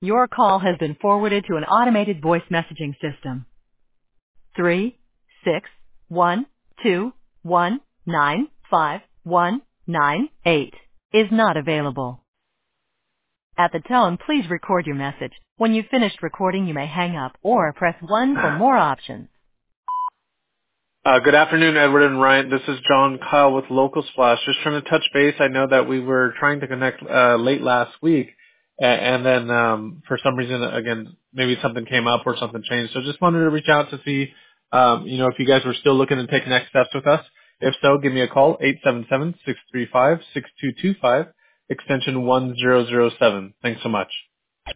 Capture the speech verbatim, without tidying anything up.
Your call has been forwarded to an automated voice messaging system. Three, six, one, two, one, nine, five, one, nine, eight is not available. At the tone, please record your message. When you've finished recording, you may hang up or press one for more options. Uh, good afternoon, Edward and Ryan. This is John Kyle with Local Splash. Just trying to touch base. I know that we were trying to connect uh, late last week, a- and then um, for some reason, again, maybe something came up or something changed. So just wanted to reach out to see, um, you know, if you guys were still looking to take next steps with us. If so, give me a call, eight seven seven, six three five, six two two five, extension one zero zero seven. Thanks so much.